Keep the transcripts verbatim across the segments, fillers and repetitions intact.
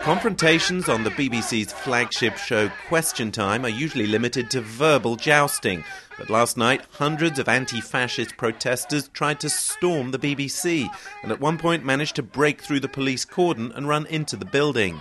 Confrontations on the B B C's flagship show Question Time are usually limited to verbal jousting. But last night, hundreds of anti-fascist protesters tried to storm the B B C and at one point managed to break through the police cordon and run into the building.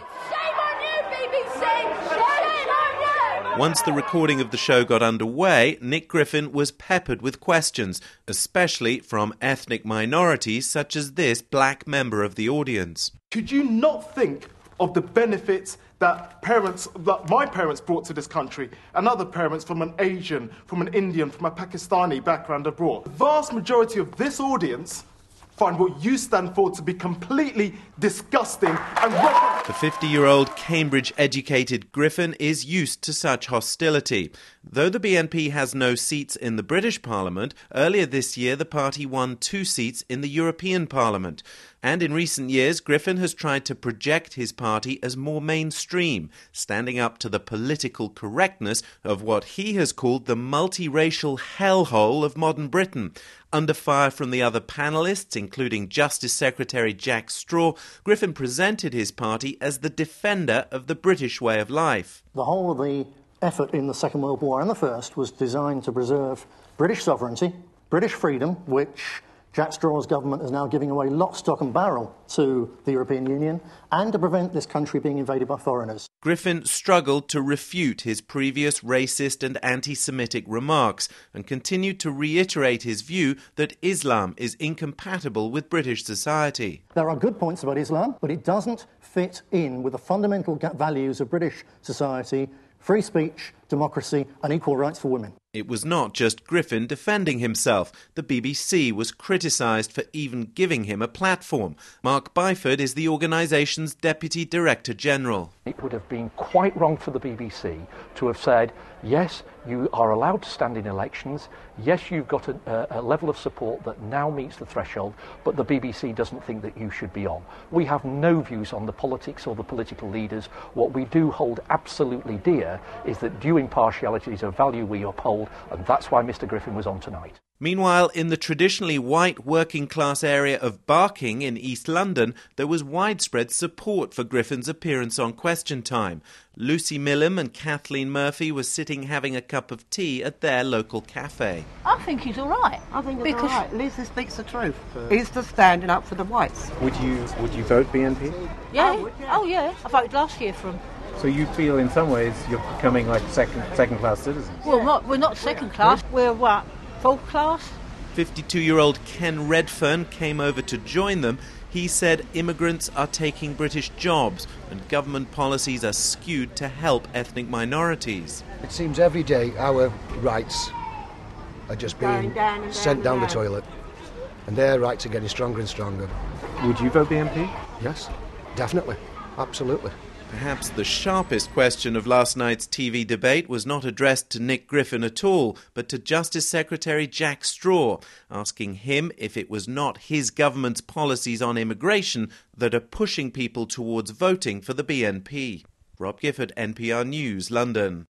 Once the recording of the show got underway, Nick Griffin was peppered with questions, especially from ethnic minorities such as this black member of the audience. Could you not think of the benefits that parents, that my parents brought to this country, and other parents from an Asian, from an Indian, from a Pakistani background abroad? The vast majority of this audience find what you stand for to be completely disgusting and rubbish. The fifty-year-old Cambridge-educated Griffin is used to such hostility. Though the B N P has no seats in the British Parliament, earlier this year the party won two seats in the European Parliament. And in recent years, Griffin has tried to project his party as more mainstream, standing up to the political correctness of what he has called the multiracial hellhole of modern Britain. Under fire from the other panellists, including Justice Secretary Jack Straw, Griffin presented his party as the defender of the British way of life. The whole of the effort in the Second World War and the First was designed to preserve British sovereignty, British freedom, which Jack Straw's government is now giving away lock, stock and barrel to the European Union, and to prevent this country being invaded by foreigners. Griffin struggled to refute his previous racist and anti-Semitic remarks and continued to reiterate his view that Islam is incompatible with British society. There are good points about Islam, but it doesn't fit in with the fundamental values of British society: free speech, democracy and equal rights for women. It was not just Griffin defending himself. The B B C was criticised for even giving him a platform. Mark Byford is the organisation's Deputy Director General. It would have been quite wrong for the B B C to have said, yes, you are allowed to stand in elections, yes, you've got a, a level of support that now meets the threshold, but the B B C doesn't think that you should be on. We have no views on the politics or the political leaders. What we do hold absolutely dear is that due impartiality is a value we uphold, and that's why Mr Griffin was on tonight. Meanwhile, in the traditionally white working-class area of Barking in East London, there was widespread support for Griffin's appearance on Question Time. Lucy Millam and Kathleen Murphy were sitting having a cup of tea at their local cafe. I think he's all right. I think he's because all right. At least he speaks the truth. He's just standing up for the whites. Would you would you vote B N P? Yeah. Oh, yeah. Oh, yeah. I voted last year for him. So you feel in some ways you're becoming like second second class citizens? Well, not, we're not second class. We're what? Fourth class? fifty-two-year-old Ken Redfern came over to join them. He said immigrants are taking British jobs and government policies are skewed to help ethnic minorities. It seems every day our rights are just being down, down sent down, down the toilet, and their rights are getting stronger and stronger. Would you vote B N P? Yes, definitely, absolutely. Perhaps the sharpest question of last night's T V debate was not addressed to Nick Griffin at all, but to Justice Secretary Jack Straw, asking him if it was not his government's policies on immigration that are pushing people towards voting for the B N P. Rob Gifford, N P R News, London.